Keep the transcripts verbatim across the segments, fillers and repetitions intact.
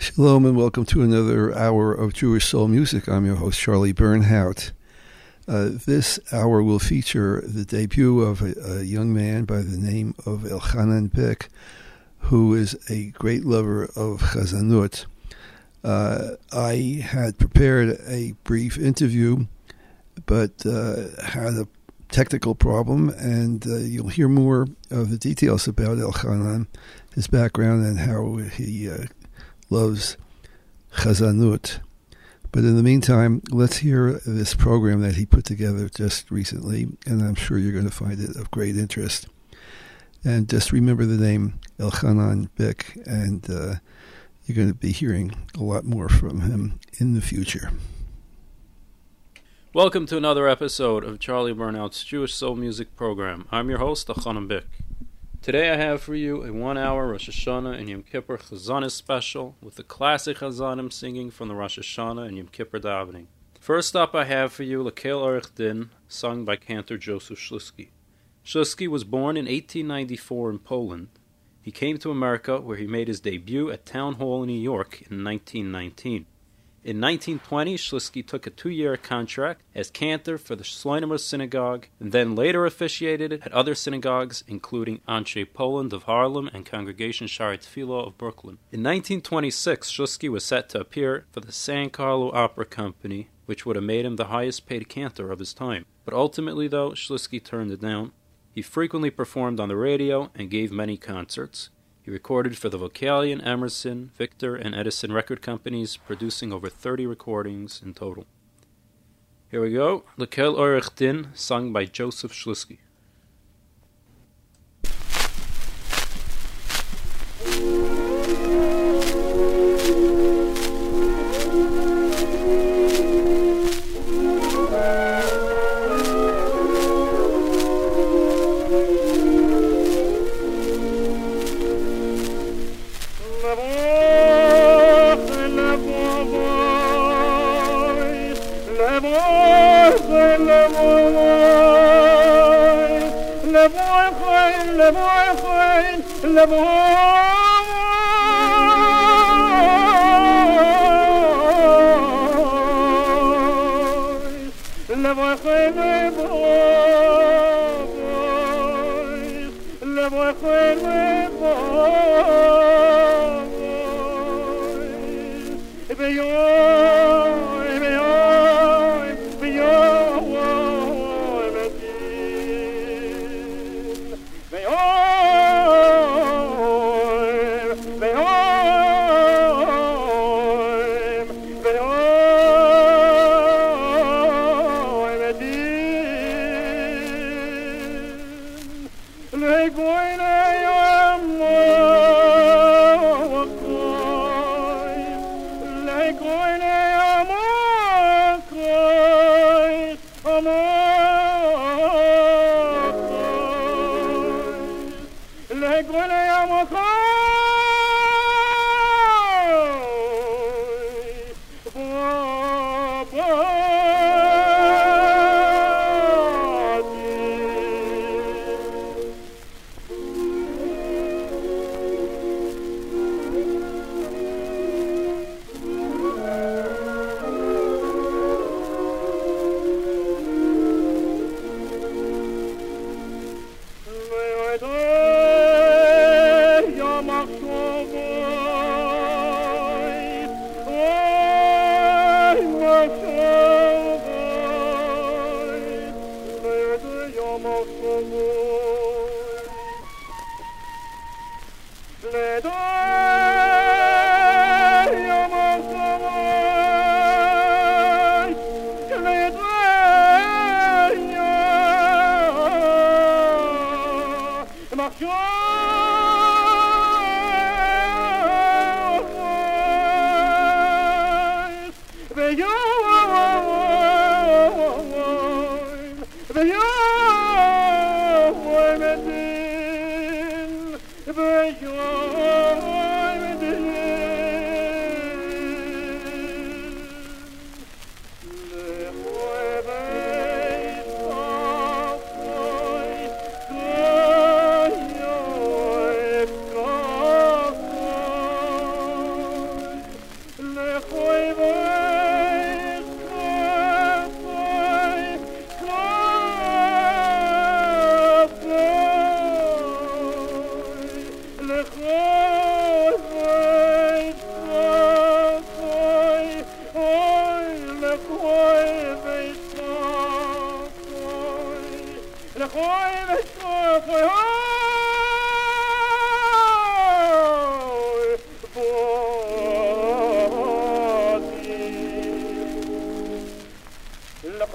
Shalom and welcome to another hour of Jewish Soul Music. I'm your host, Charlie Bernhout. Uh, this hour will feature the debut of a, a young man by the name of Elchanan Bick, who is a great lover of Chazanut. Uh, I had prepared a brief interview, but uh, had a technical problem, and uh, you'll hear more of the details about Elchanan, his background, and how he uh, loves Chazanut. But in the meantime, let's hear this program that he put together just recently, and I'm sure you're going to find it of great interest. And just remember the name Elchanan Bick, and uh, you're going to be hearing a lot more from him in the future. Welcome to another episode of Charlie Bernhout's Jewish Soul Music Program. I'm your host, Elchanan Bick. Today I have for you a one-hour Rosh Hashanah and Yom Kippur Chazanis special with the classic Chazanim singing from the Rosh Hashanah and Yom Kippur davening. First up I have for you Lekel Orech Din, sung by cantor Joseph Shlisky. Shlisky was born in eighteen ninety-four in Poland. He came to America where he made his debut at Town Hall in New York in nineteen nineteen. In nineteen twenty, Shlisky took a two-year contract as cantor for the Shloimeh Synagogue, and then later officiated at other synagogues, including Anshe Poland of Harlem and Congregation Shari Tefillah of Brooklyn. In nineteen twenty-six, Shlisky was set to appear for the San Carlo Opera Company, which would have made him the highest-paid cantor of his time. But ultimately, though, Shlisky turned it down. He frequently performed on the radio and gave many concerts. He recorded for the Vocalion, Emerson, Victor, and Edison record companies, producing over thirty recordings in total. Here we go, Lekel Orech Din, sung by Joseph Shlisky. Going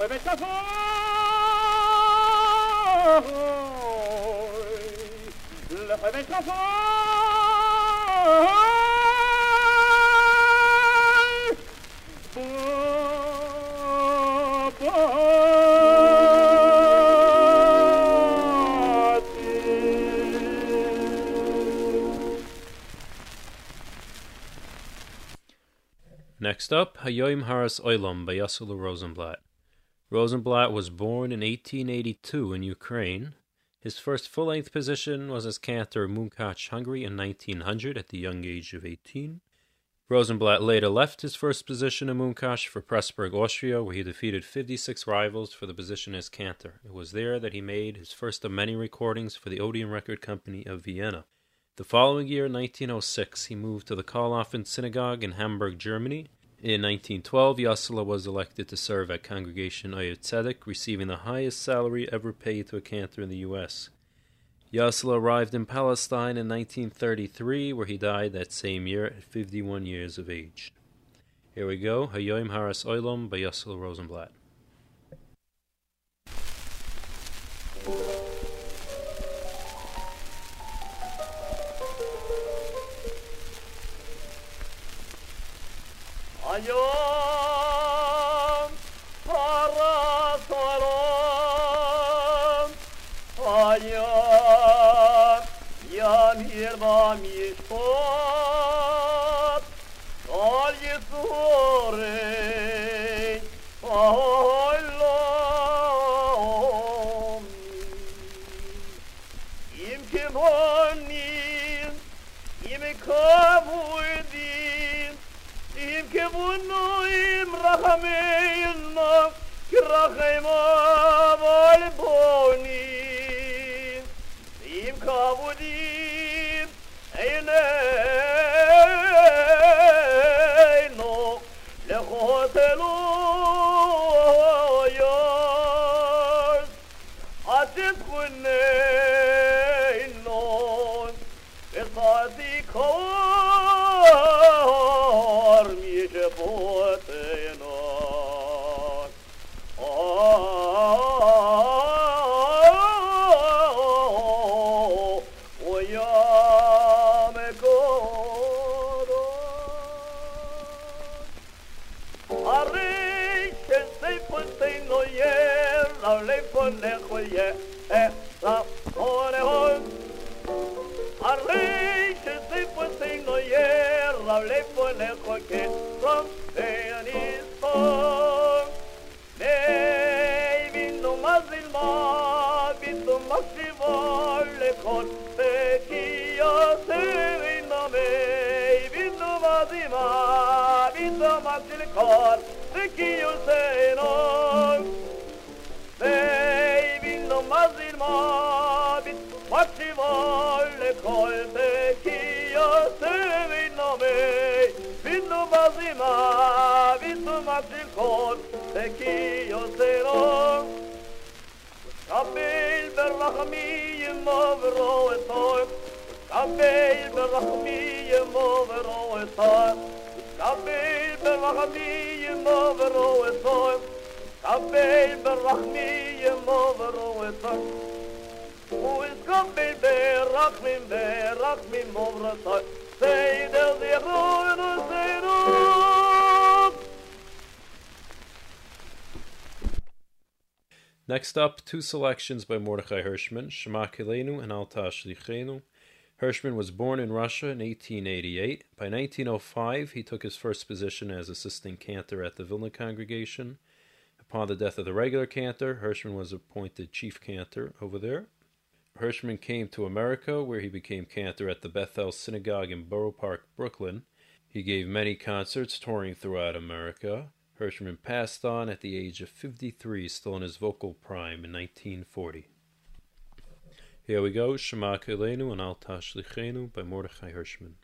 Next up, Hayoim Haras Oilam by Yossele Rosenblatt. Rosenblatt was born in eighteen eighty-two in Ukraine. His first full-length position was as cantor in Munkacs, Hungary in nineteen hundred at the young age of eighteen. Rosenblatt later left his first position in Munkacs for Pressburg, Austria, where he defeated fifty-six rivals for the position as cantor. It was there that he made his first of many recordings for the Odeon Record Company of Vienna. The following year, nineteen oh six, he moved to the Karlhofen Synagogue in Hamburg, Germany. In nineteen twelve, Yossele was elected to serve at Congregation Oyer Tzedek, receiving the highest salary ever paid to a cantor in the U S Yossele arrived in Palestine in nineteen thirty-three, where he died that same year at fifty-one years of age. Here we go, Hayoim Haras Oilam by Yossele Rosenblatt. Hayom Haras Olam Hayom Yam Hirvam Yishpot Al Yisurei Olam Im Kimonim Im Kavudim Im Kivunu Im Rachameinu Kirachema Valboni Im Kavudim Eineinu Lechotelu Yos Atit Kuneinu Esati Kor Mishe Poteno Oh Oyam Koro Arei Shesei Poteno Yer Lavle Ponecho Yer La Orehon Arei Shesei Poteno Yer Lavle Ponecho Yer From Beaniston Nei Vino Mazilma Vino Maxivol Lekon Pekia Sevina Mei Vino Mazima Vino Maxilkor Pekia Senon Nei Vino Mazilma Vino Maxivol Lekon Pekia Sevina Mei Vino Mazima Vino Maxilkor Pekia Senon Kabel berachmiyem ovro etoy Kabel berachmiyem ovro etoy Kabel berachmiyem ovro etoy Kabel berachmiyem ovro etoy Who is Kabel berachmim berachmim ovro etoy Say del dichroinu seinu Next up, two selections by Mordechai Hirschman, Shema Kilenu and Alta Shlichenu. Hirschman was born in Russia in eighteen eighty-eight. By nineteen oh five, he took his first position as assistant cantor at the Vilna congregation. Upon the death of the regular cantor, Hirschman was appointed chief cantor over there. Hirschman came to America, where he became cantor at the Bethel Synagogue in Borough Park, Brooklyn. He gave many concerts touring throughout America. Hirschman passed on at the age of fifty-three, still in his vocal prime, in nineteen forty. Here we go, Shema Kelenu and Alta Shlichenu by Mordechai Hirschman.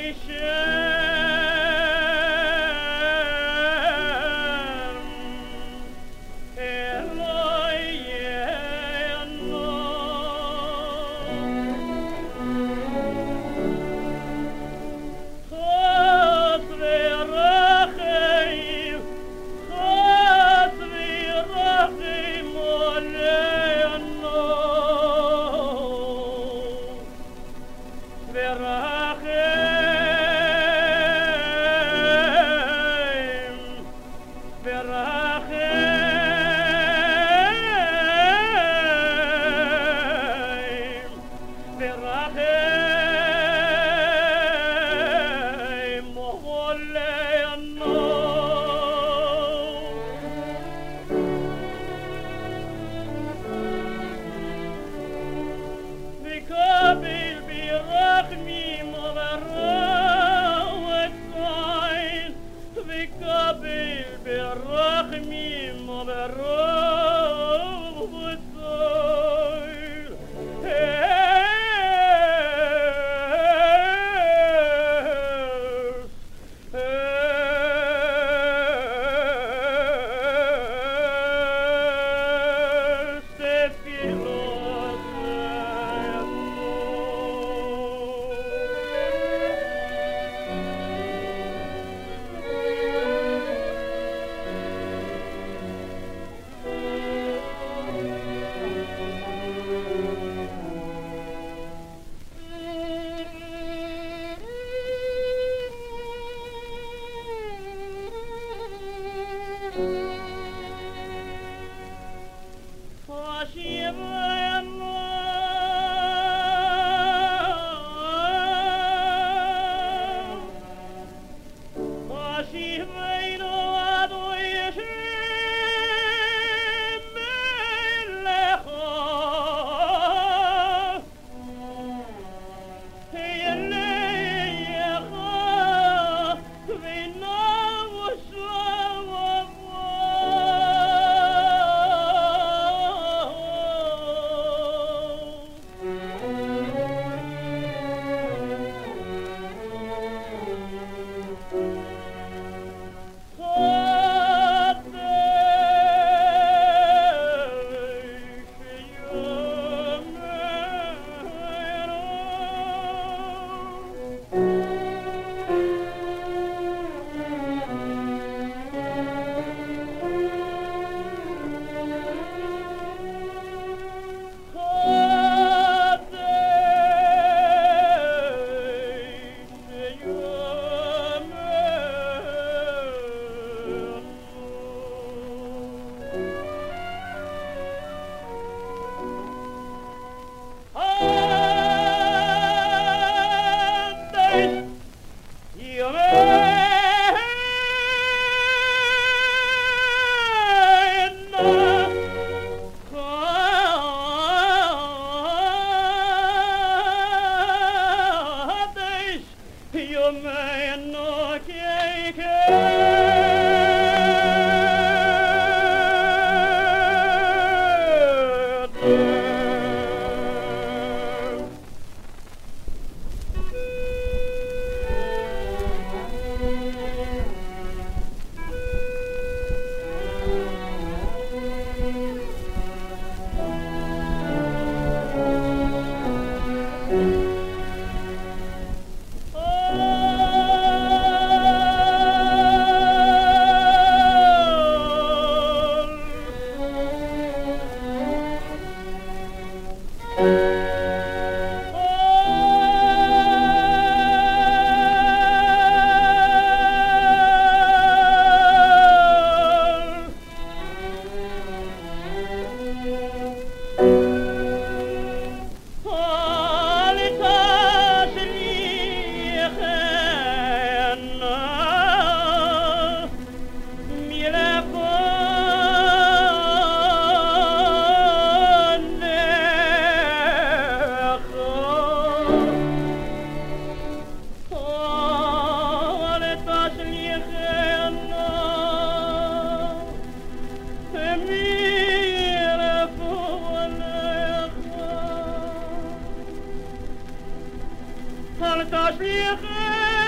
Al tashliach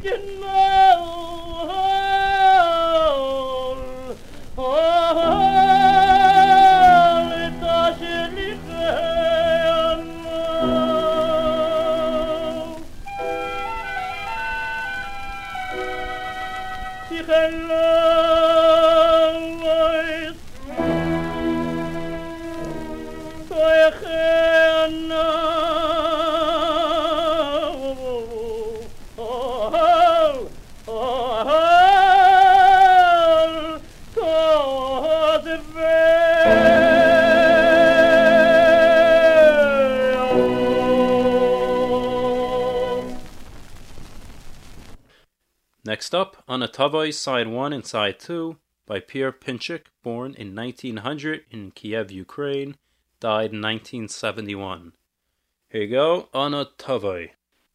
Next up, on Atavai Side one and Side two, by Pierre Pinchik, born in nineteen hundred in Kiev, Ukraine, died in nineteen seventy-one. Here you go, on Atavai.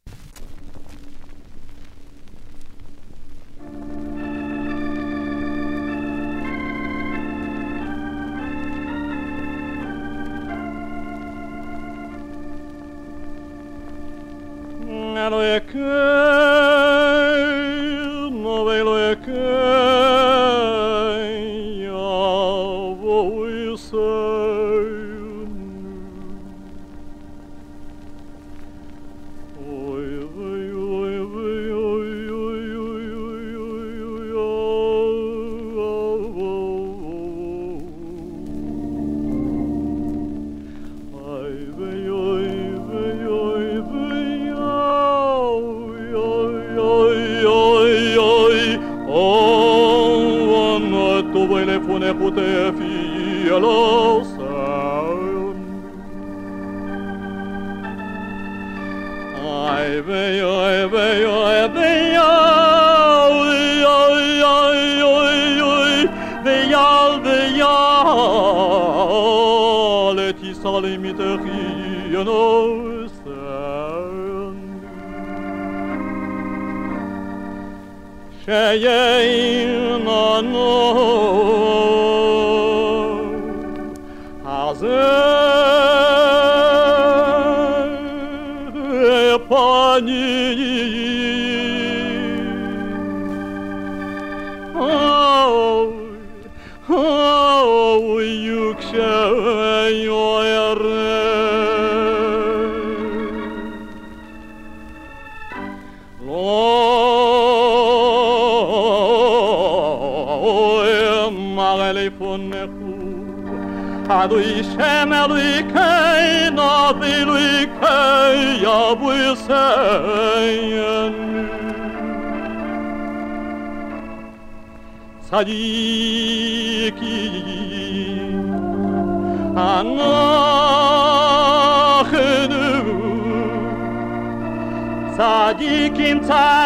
Tzadikim,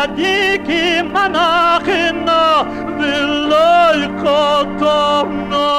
tzadikim, anachina, v'loi chotomna.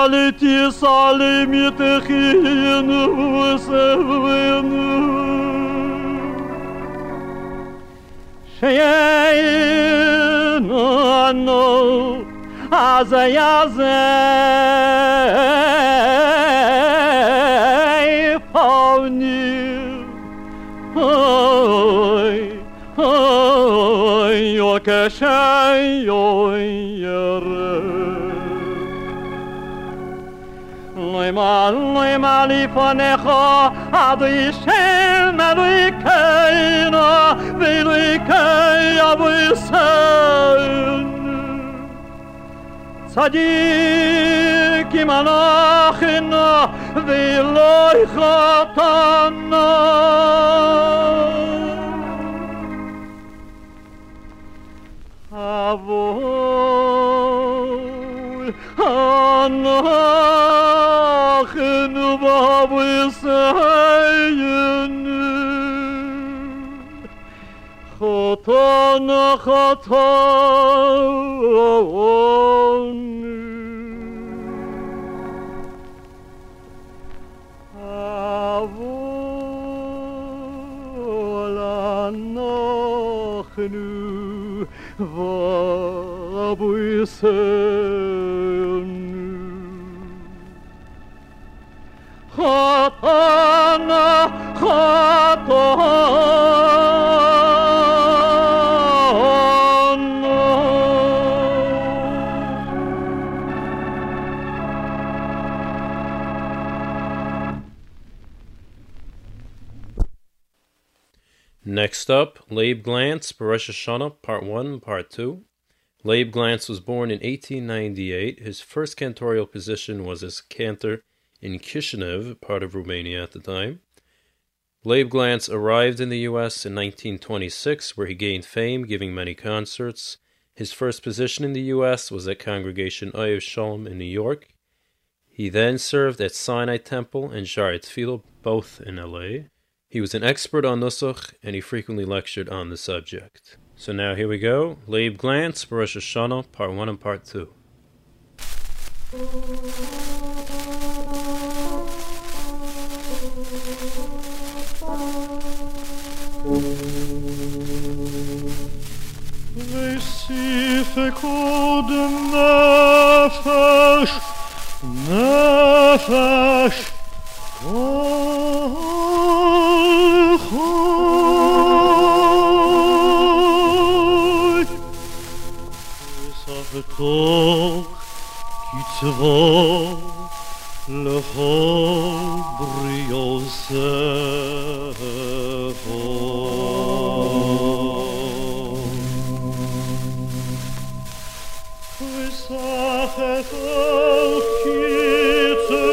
saliti salimitekin vusevinu Shein ano azay azay pavni Oy oy yo keshay yo yere Loima loima lifanecha adishel meluikeina veluikei avusen Tzadik imanachina veloy chatana Avol anachinu bavusayinu Chatana chatanu Avol anachnu vavusayinu Chatana Next up, Leib Glantz, Rosh Hashanah, Part one and Part two. Leib Glantz was born in eighteen ninety-eight. His first cantorial position was as cantor in Kishinev, part of Romania at the time. Leib Glantz arrived in the U S in nineteen twenty-six, where he gained fame, giving many concerts. His first position in the U S was at Congregation Ohev Shalom in New York. He then served at Sinai Temple and Shaarei Tefillah, both in L A. He was an expert on Nusach, and he frequently lectured on the subject. So now here we go, Leib Glantz, Rosh Hashanah, Part one and Part two. V'sifekod nefesh, nefesh, kol choy. V'safekol kitzvo l'chol briosefo. V'safekol kitzvo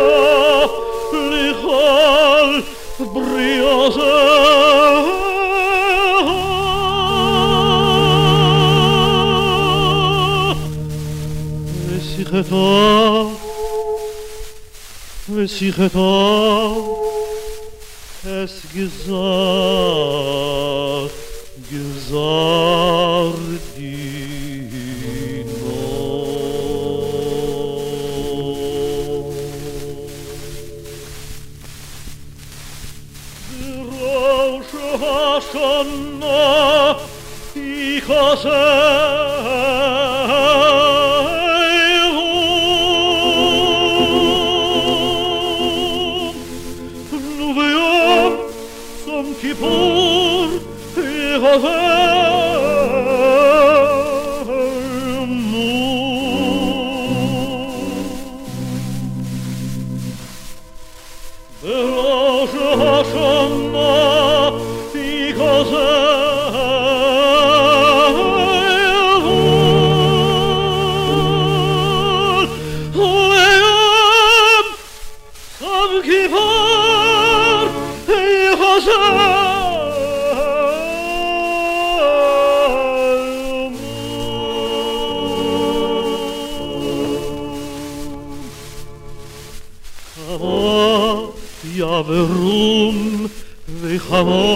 l'chol briosefo. V'sicheto V'sicheto es gizar, gizar dino. Rosh Hashanah ichaseh Kippur Yehovenu Berosh Hashanah Yikoseh Le'am Sam Kippur Yehovenu Yaverum v'chama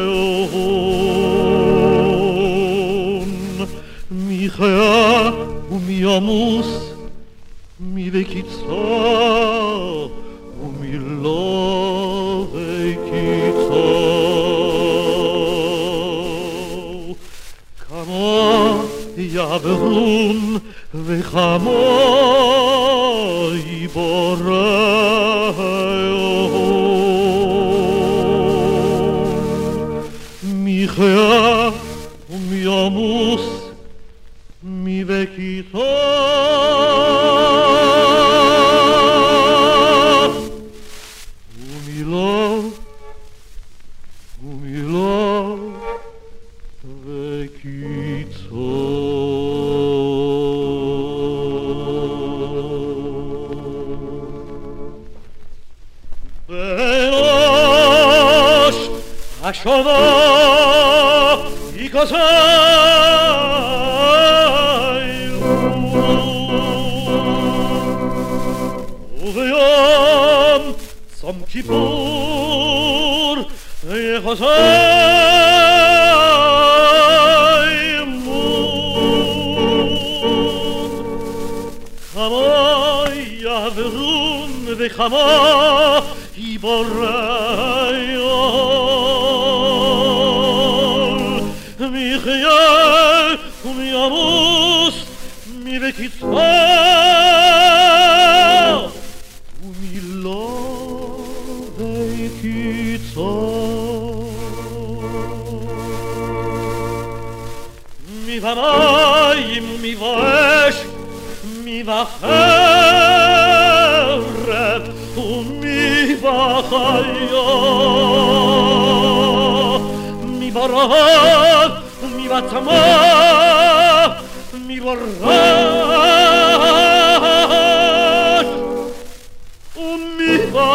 yiboreon Michea ומי עמוס, מי בקיצו, ומי לא בקיצו. כמה יעברון וכמה יבורון. מי חיה ומי עמוס, מי בקיצו, ומי לא, ומי לא בקיצו. בראש השנה יקזיו, וביום צום כיפור יחזיו. כמה יעברון וכמה יבורון. מי חיה ומי עמוס, מי בקיצו, ומי לא בקיצו. מי במים ומי באש, מי בחרב ומי בחיה, מי ברעב ומי בצמא, מי ברעש ומי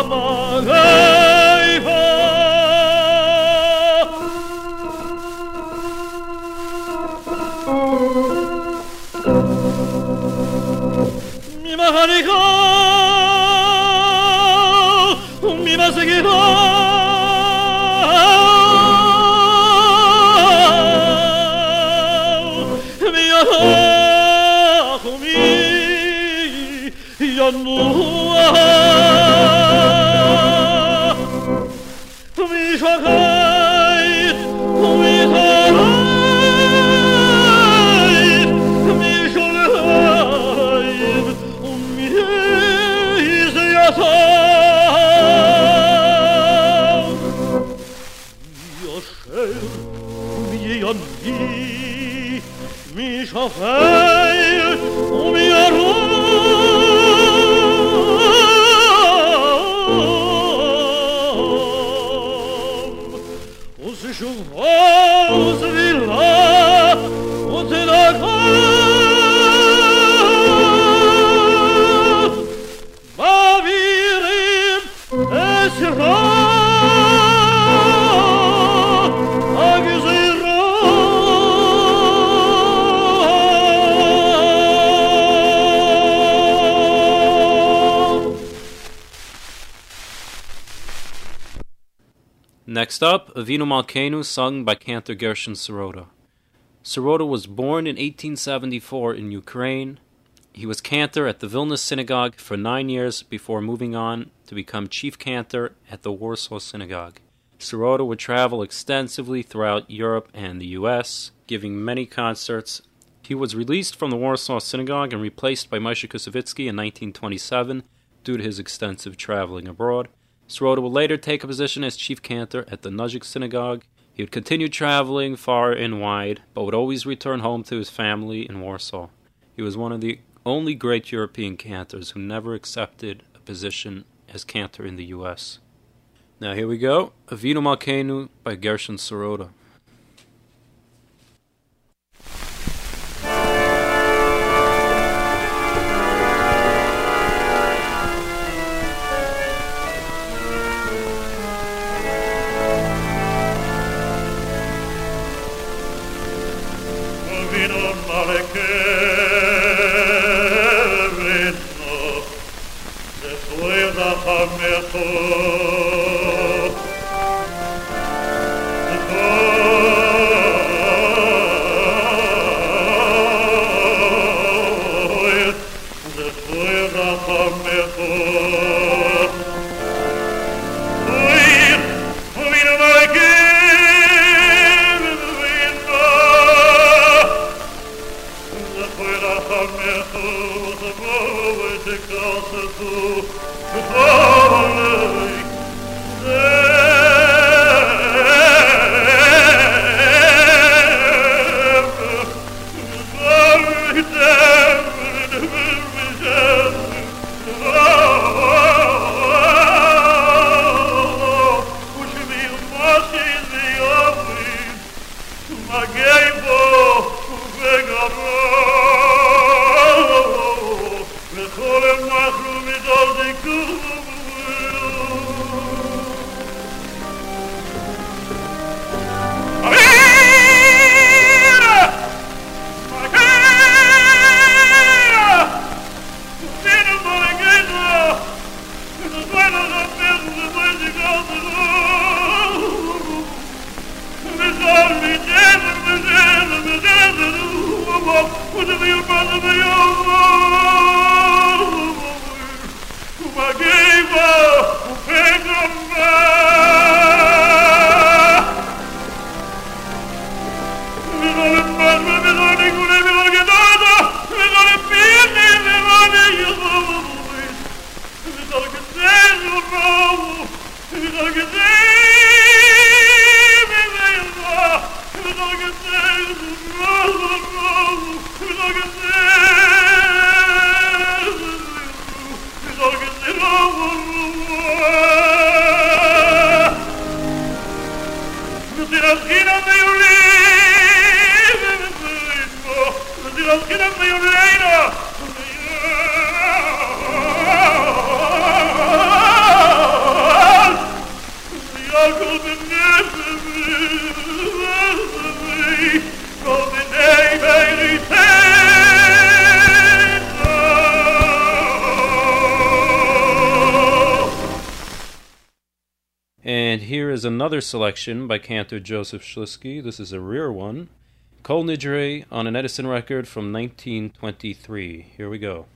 במגפה. מי בחניקה ומי בסגירה, מי ינוח ומי ינוח, מי שקט ומי זרעית, מי שולחים ומי זיעתו. מי שופט ומי ירום, וששובו זלילה וצדקה, מעבירים אסרה Next up, Avinu Malkeinu, sung by Cantor Gershon Sirota. Sirota was born in eighteen seventy-four in Ukraine. He was cantor at the Vilna Synagogue for nine years before moving on to become chief cantor at the Warsaw Synagogue. Sirota would travel extensively throughout Europe and the U S, giving many concerts. He was released from the Warsaw Synagogue and replaced by Moshe Kusevitsky in nineteen twenty-seven due to his extensive traveling abroad. Sirota would later take a position as chief cantor at the Nuzhik Synagogue. He would continue traveling far and wide, but would always return home to his family in Warsaw. He was one of the only great European cantors who never accepted a position as cantor in the U S. Now here we go, Avinu Malkeinu by Gershon Sirota. Oh And here is another selection by Cantor Joseph Shlisky. This is a rare one. Kol Nidre on an Edison record from nineteen twenty-three. Here we go.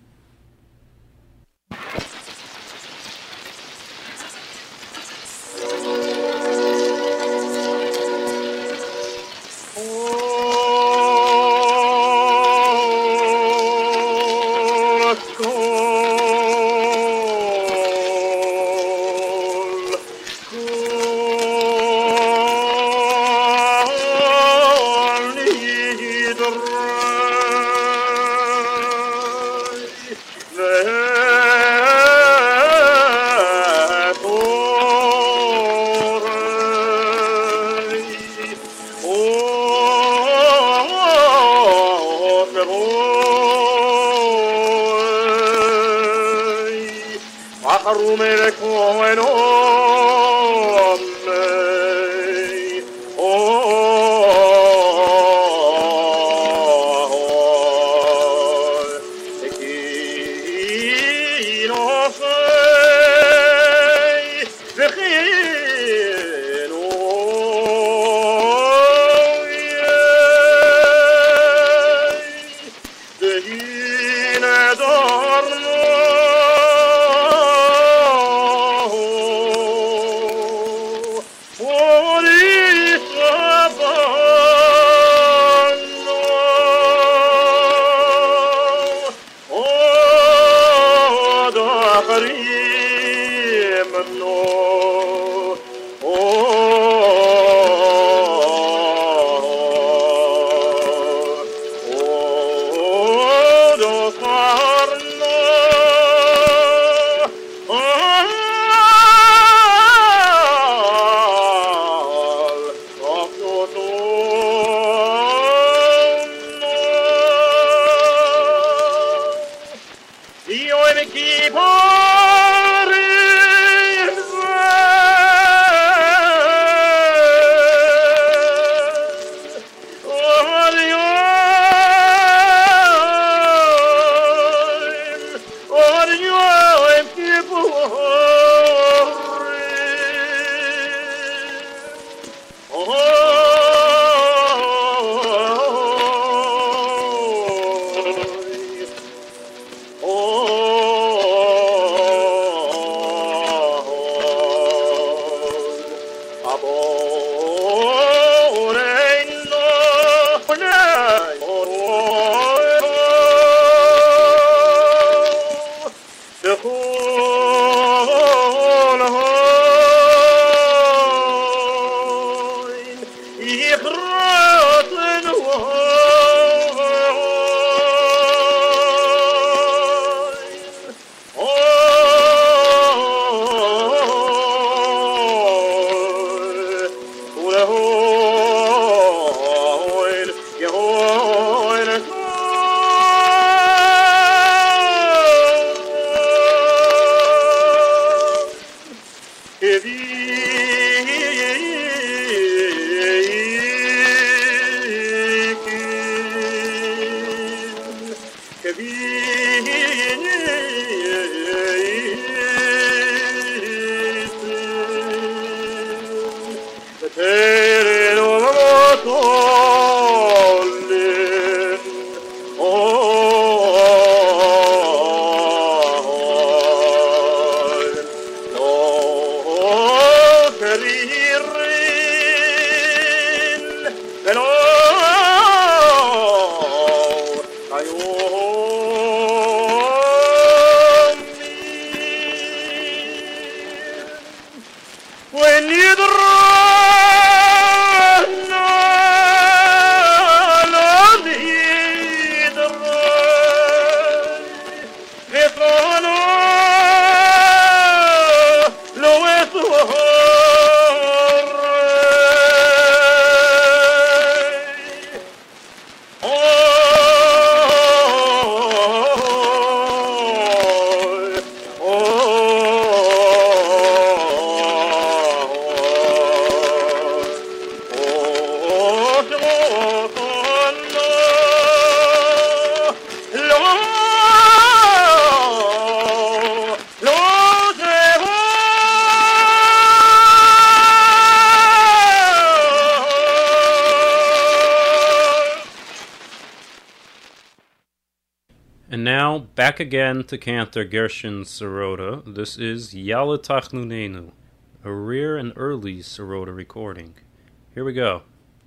now, back again to Cantor Gershon Sirota. This is Yalla Tachnunenu, a rare and early Sirota recording. Here we go.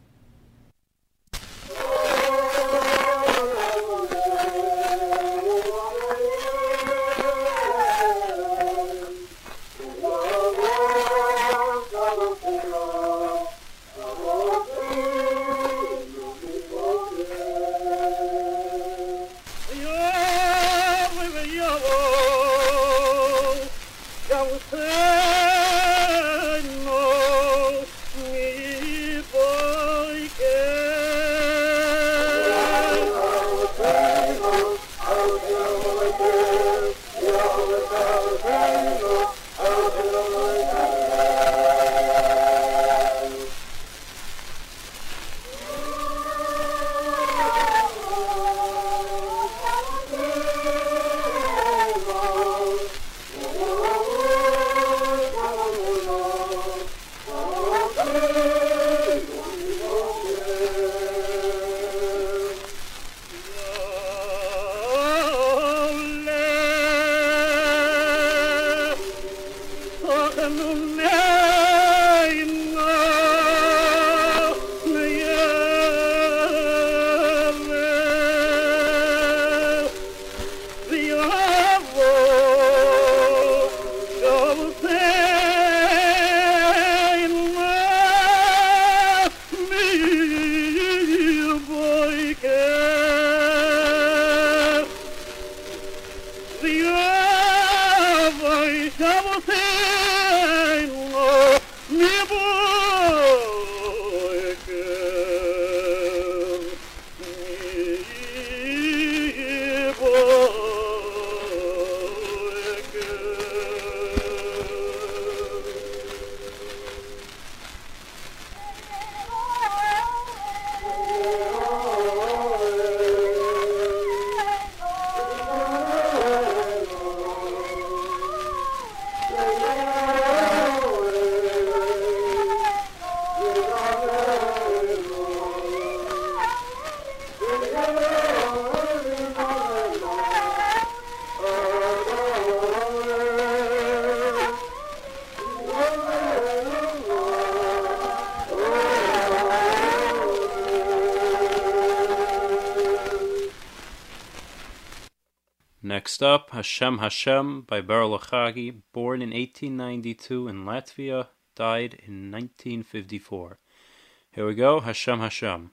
Next up, Hashem Hashem by Beryl Achagi, born in eighteen ninety-two in Latvia, died in nineteen fifty-four. Here we go, Hashem Hashem.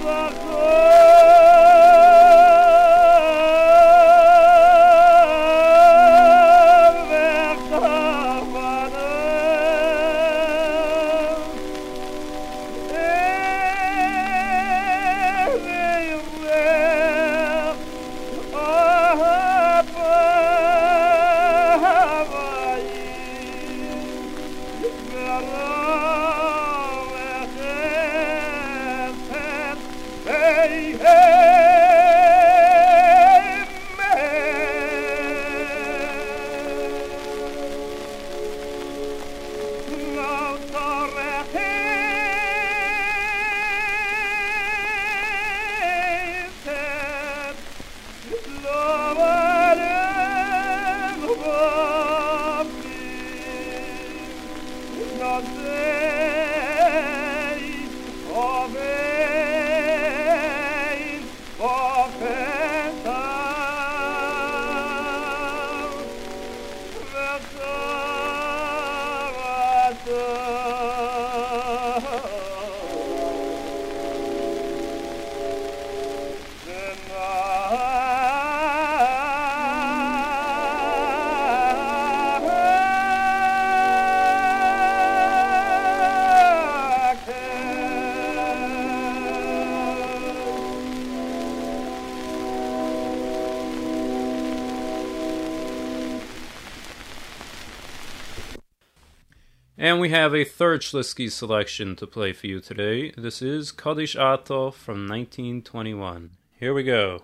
And we have a third Shlisky selection to play for you today. This is Kaddish Ato from nineteen twenty-one. Here we go.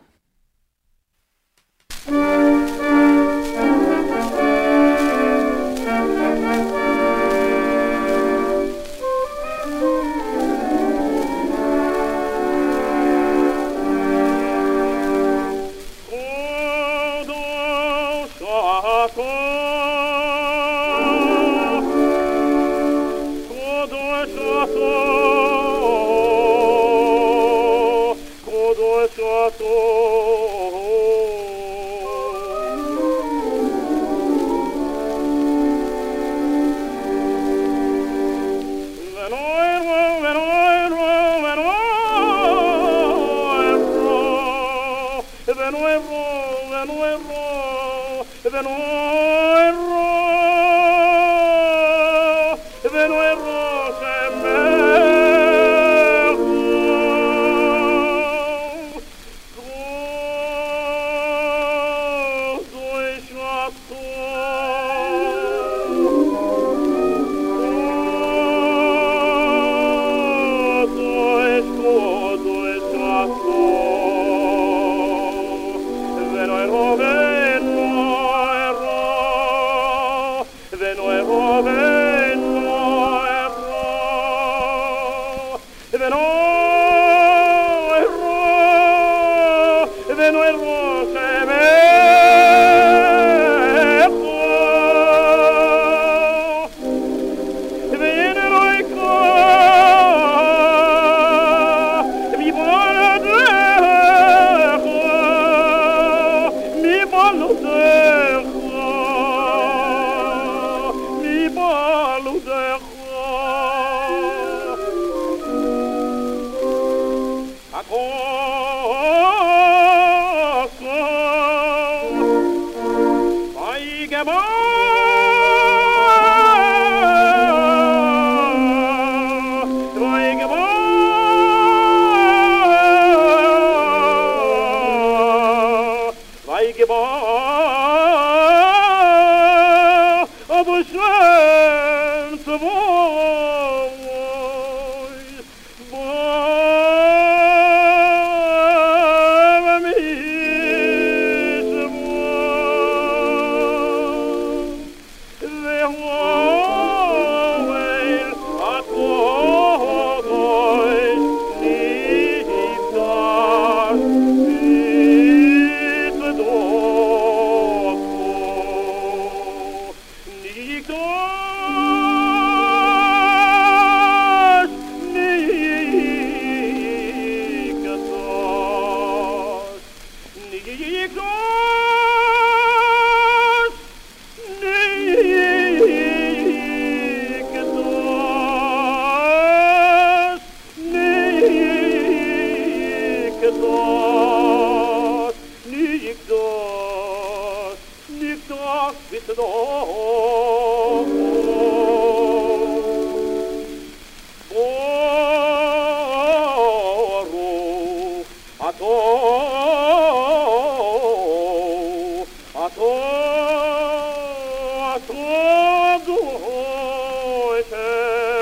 Victor!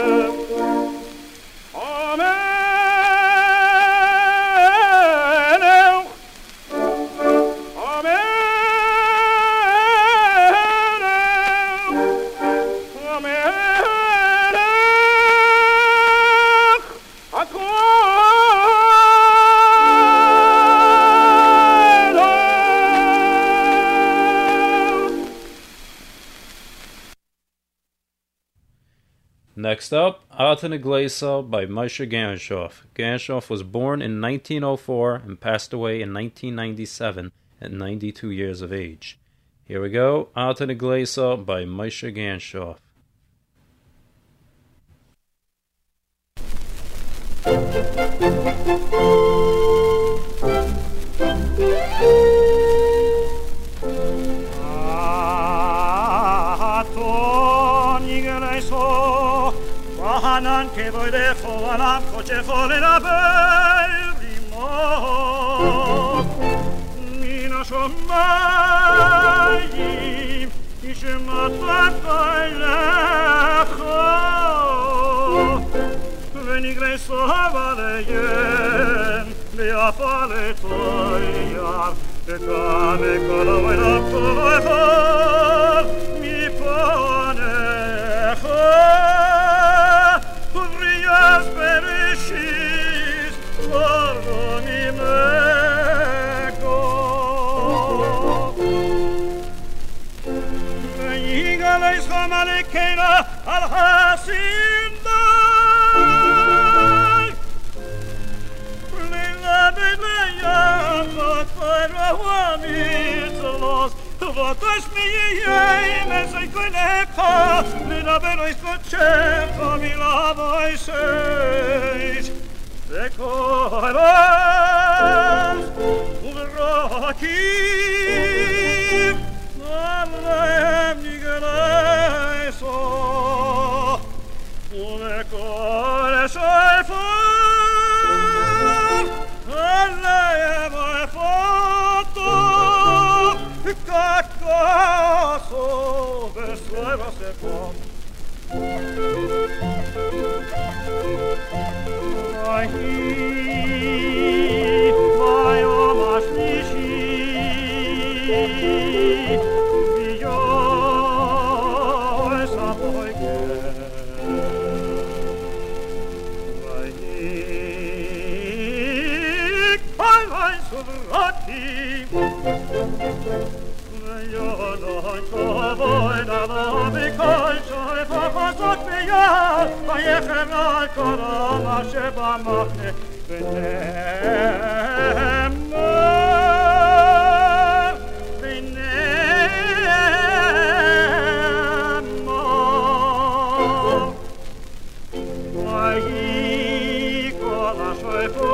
Next up, Altan Iglesias by Moshe Ganshof. Ganshof was born in nineteen oh four and passed away in nineteen ninety-seven at ninety-two years of age. Here we go, Altan Iglesias by Moshe Ganshof. Hanan che voi de folanam coce folena berimo Mina shomayim ishmat lecho Venigre sohavaleyen beafale toyar Tekane kolovena kolovena mi ponecho Uvrias perishis, pardoni meko. Veigaleis chamalekena al hasindai. Leila bedleya, vatara wamitlos, Votos miei, mesai queneca, Lina verois cocerco, mi lavois seis. Decoras, uvraki, Nalem nigereso, Uvecore soifar, Nalem ai foto, Cacaso besueva se pom Vai hi Vai omas nishi Vio esa poike Vai hi Vai vai suvrati Io non trovo in avanti calcio e fa cosot mia ma e ferral corona sheba machne venem venem mai cola shefo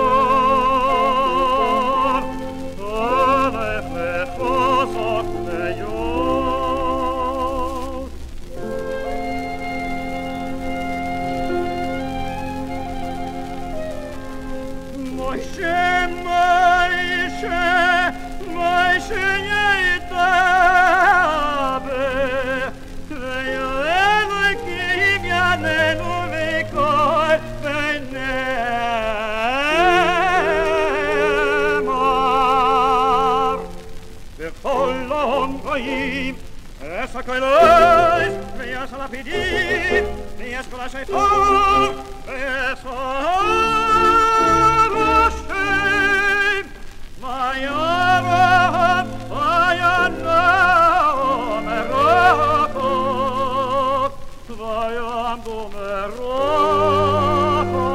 Essa coilois, minhas la pedir, minhas colachei for, essa rochei, maior, maior não me roco, vai ando me roco,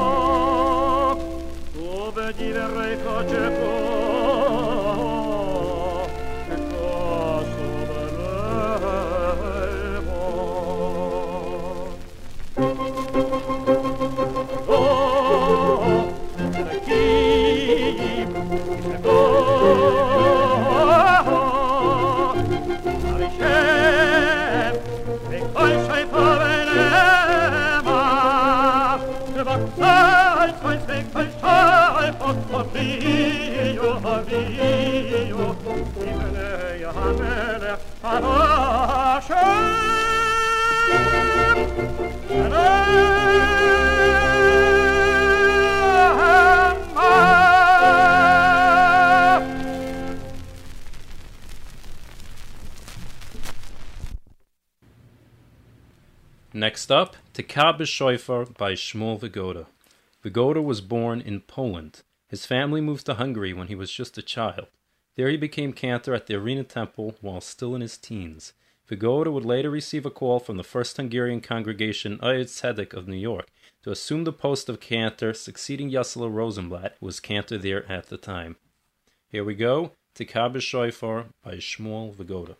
obedir rei cochepo. Hashem, Next up, Tekah B'Shoifar by Shmuel Vigoda. Vigoda was born in Poland. His family moved to Hungary when he was just a child. There he became cantor at the Arena Temple while still in his teens. Vigoda would later receive a call from the First Hungarian Congregation Ayed Tzedek of New York to assume the post of cantor, succeeding Yossele Rosenblatt, who was cantor there at the time. Here we go, Tekah B'Shoifar by Shmuel Vigoda.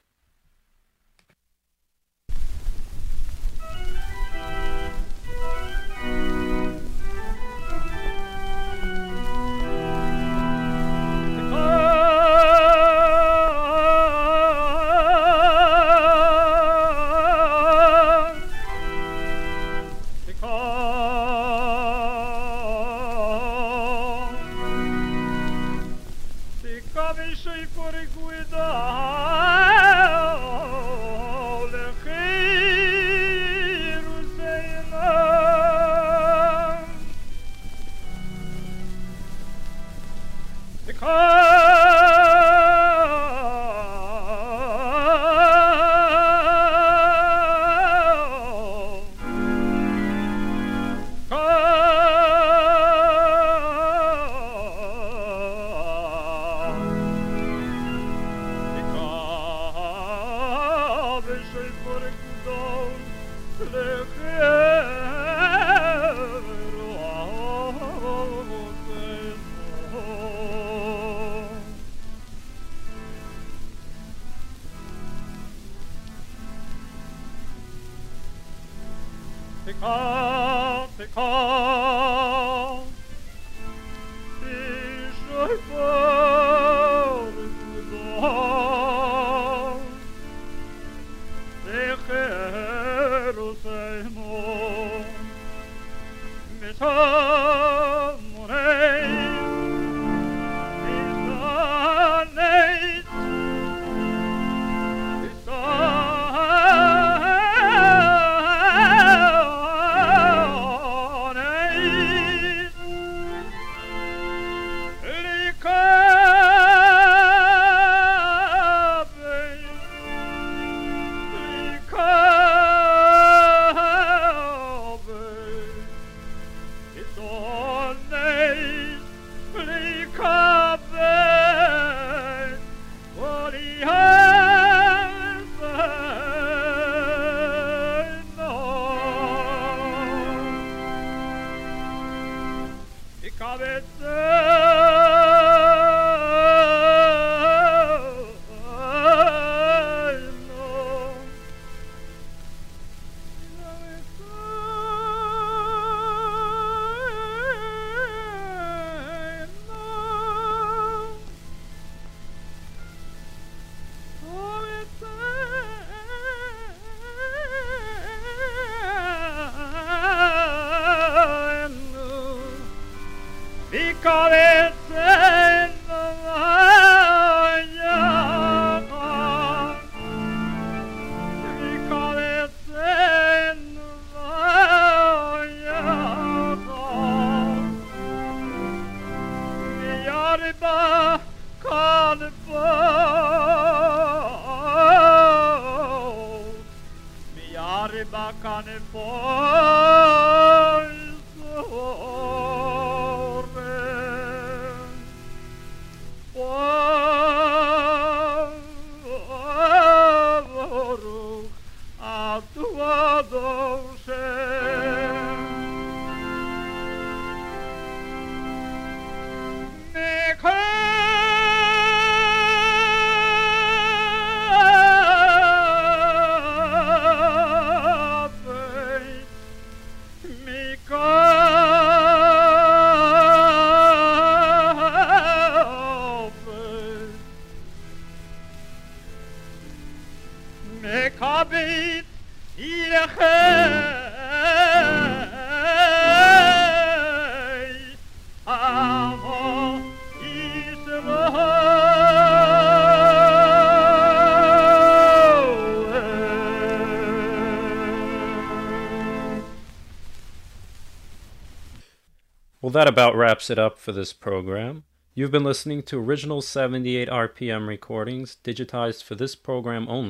Well, that about wraps it up for this program. You've been listening to original seventy-eight R P M recordings digitized for this program only,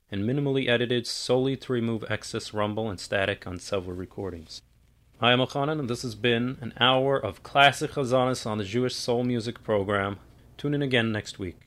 and minimally edited solely to remove excess rumble and static on several recordings. I am Elchanan, and this has been an hour of classic chazanas on the Jewish Soul Music program. Tune in again next week.